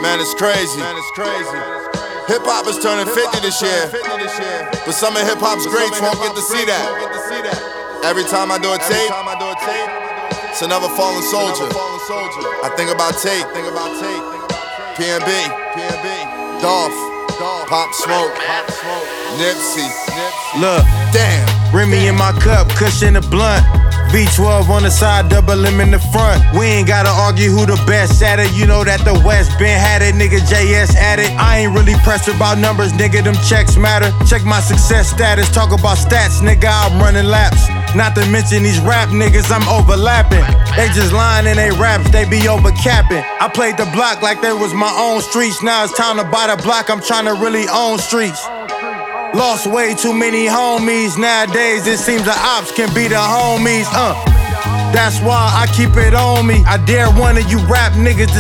Man, it's crazy. Hip hop is turning 50 this year, but some of hip hop's greats won't get to see that. Every time I do a tape, it's another fallen soldier. I think about Tape, PNB, Dolph, Pop Smoke, Nipsey. Look, Damn. Remy in my cup, cushion the blunt. V12 on the side, double M in the front. We ain't gotta argue who the best at it. You know that the West been had it, nigga JS at it. I ain't really pressed about numbers, nigga, them checks matter. Check my success status, talk about stats, nigga, I'm running laps. Not to mention these rap niggas, I'm overlapping. They just lying in they raps, they be overcapping. I played the block like they was my own streets. Now it's time to buy the block, I'm trying to really own streets. Lost way too many homies. Nowadays it seems the ops can be the homies. That's why I keep it on me. I dare one of you rap niggas to